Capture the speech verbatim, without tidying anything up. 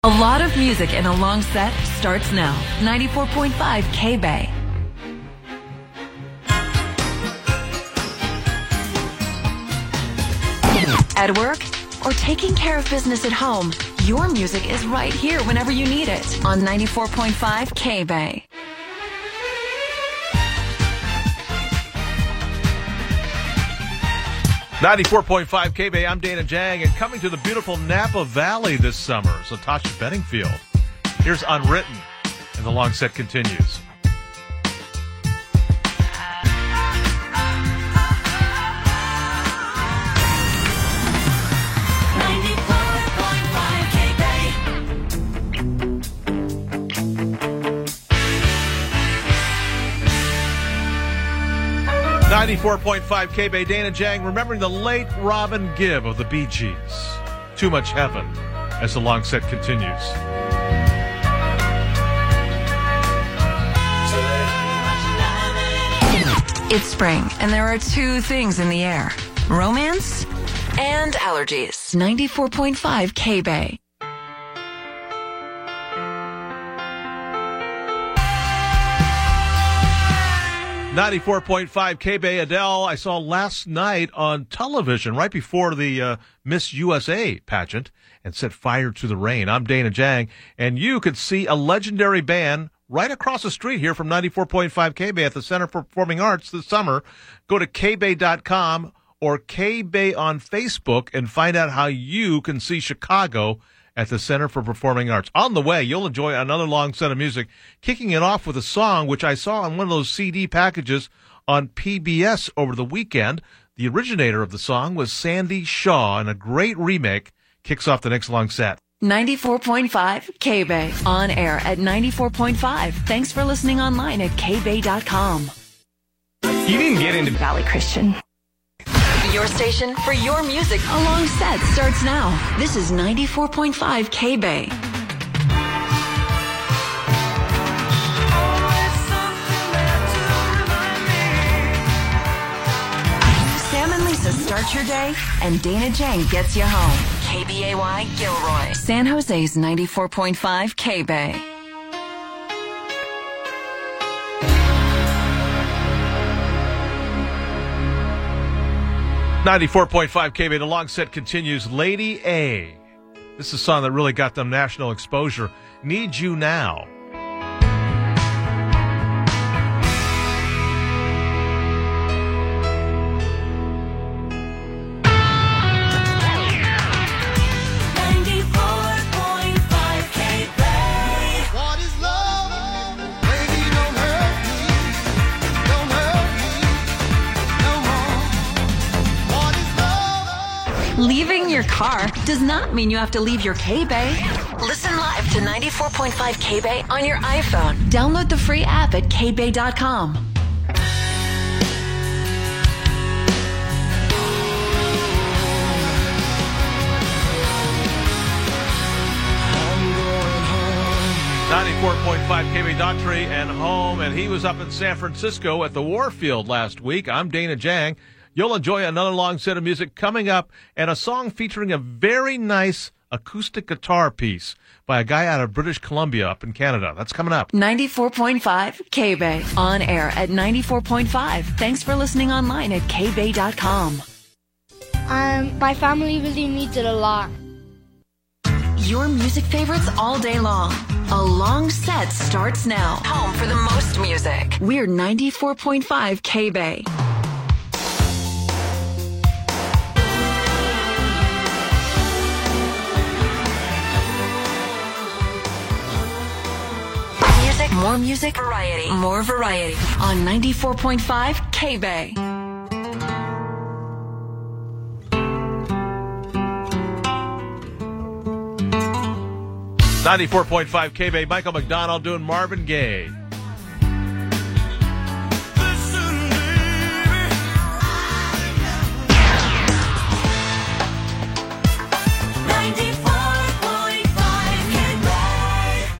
A lot of music in a long set starts now. ninety-four point five K-Bay. At work or taking care of business at home, your music is right here whenever you need it on ninety-four point five K-Bay. ninety-four point five K-Bay, I'm Dana Jang, and coming to the beautiful Napa Valley this summer is Latasha Bedingfield. Here's Unwritten, and the long set continues. ninety-four point five K-Bay, Dana Jang, remembering the late Robin Gibb of the Bee Gees. Too Much Heaven, as the long set continues. It's spring, and there are two things in the air: romance and allergies. ninety-four point five K-Bay. ninety-four point five K-Bay, Adele, I saw last night on television right before the uh, Miss U S A pageant and set fire to the rain. I'm Dana Jang, and you could see a legendary band right across the street here from ninety-four point five K-Bay at the Center for Performing Arts this summer. Go to K Bay dot com or K-Bay on Facebook and find out how you can see Chicago at the Center for Performing Arts. On the way, you'll enjoy another long set of music, kicking it off with a song which I saw on one of those C D packages on P B S over the weekend. The originator of the song was Sandy Shaw, and a great remake kicks off the next long set. ninety-four point five K-Bay, on air at ninety-four point five. Thanks for listening online at K Bay dot com. You didn't get into Valley Christian. Your station for your music. A long set starts now. This is ninety-four point five K-Bay. Sam and Lisa start your day, and Dana Jang gets you home. K B A Y Gilroy, San Jose's ninety-four point five K-Bay. ninety-four point five K-Bay, the long set continues. Lady A. This is a song that really got them national exposure. Need You Now. Leaving your car does not mean you have to leave your K-Bay. Listen live to ninety-four point five K-Bay on your iPhone. Download the free app at K Bay dot com. ninety-four point five K-Bay, Daughtry and home, and he was up in San Francisco at the Warfield last week. I'm Dana Jang. You'll enjoy another long set of music coming up, and a song featuring a very nice acoustic guitar piece by a guy out of British Columbia up in Canada. That's coming up. ninety-four point five K-Bay, on air at ninety-four point five. Thanks for listening online at K Bay dot com. Um, my family really needs it a lot. Your music favorites all day long. A long set starts now. Home for the most music. We're ninety-four point five K-Bay. Music, more music, variety, more variety on ninety-four point five K-Bay. ninety-four point five K-Bay, Michael McDonald doing Marvin Gaye.